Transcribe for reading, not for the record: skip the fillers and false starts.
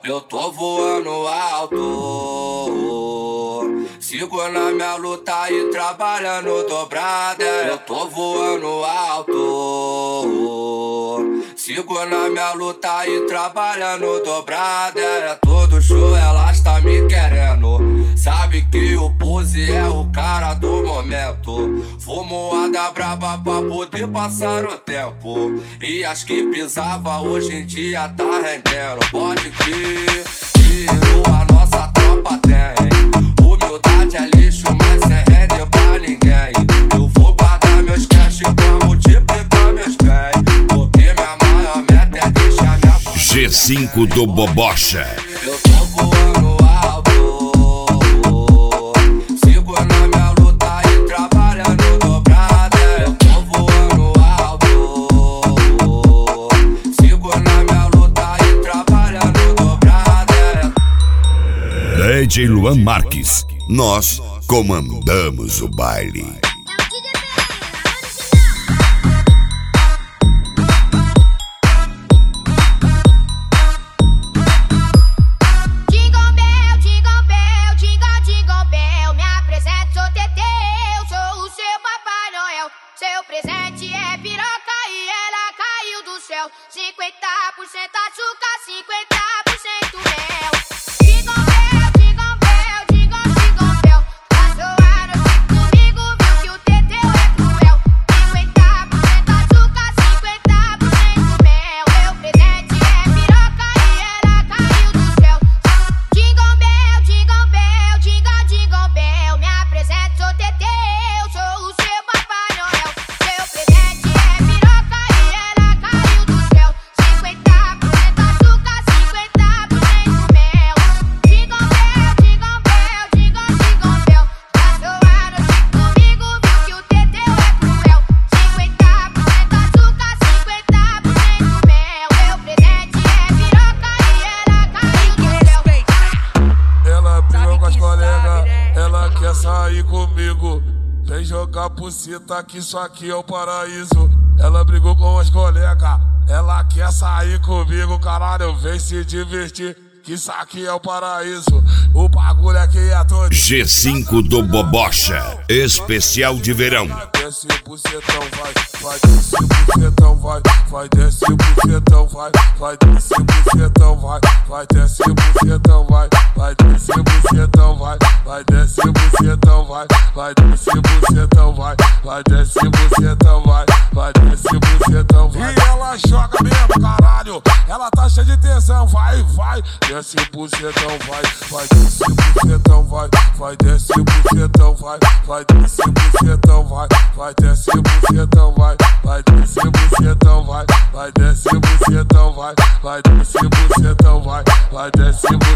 Eu tô voando alto, sigo na minha luta e trabalhando dobrada. Eu tô voando alto, sigo na minha luta e trabalhando dobrada. É todo show, elas tá me querendo. Sabe que o Pose é o cara do momento. Fumoada braba pra poder passar o tempo. E as que pisava hoje em dia tá rendendo. Pode crer, a nossa tropa tem. Humildade é lixo, mas sem render pra ninguém. Eu vou guardar meus cash pra multiplicar meus bens. Porque minha maior meta é deixar minha G5 do Bobocha. Eu tô voando alto, sigo na minha luta e trabalhando dobrada. Eu tô voando alto, sigo na minha luta e trabalhando dobrada. DJ Luan Marques, nós comandamos o baile. Seu presente é piroca e ela caiu do céu. 50% açúcar, 50% mel. Jingle bell, jingle bell, jingle, jingle bell. Passou a noite comigo, viu que o teteu é cruel. 50% açúcar, 50% mel. Meu presente é piroca e ela caiu do céu. Jingle bell, jingle bell, jingle, jingle bell. Me apresento, sou teteu, sou o seu Papai Noel. Seu presente é piroca e ela caiu do céu. 50% açúcar, 50% mel. Jingle bell, jingle bell, jingle, jingle bell. Passou a noite comigo, viu que o teteu é cruel. 50% açúcar, 50% mel. Meu presente é piroca e ela caiu do céu. Ela brigou com as colegas, ela quer sair comigo. Vem jogar buceta que isso aqui é o paraíso. Ela brigou com as colegas, ela quer sair comigo. Caralho, vem se divertir, que isso aqui é o paraíso. O bagulho aqui é todo G5 do Bobocha, especial de verão. desce bucetão, vai desce bucetão, vai desce bucetão, vai desce bucetão, vai desce bucetão, vai desce bucetão, vai desce bucetão, vai desce bucetão, vai desce bucetão, vai desce bucetão, vai. E ela joga mesmo, caralho, ela tá cheia de tesão, vai desce bucetão, vai desce bucetão, vai desce bucetão, vai desce bucetão, vai desce bucetão, vai desce bucetão, vai desce bucetão, vai desce bucetão, vai desce bucetão,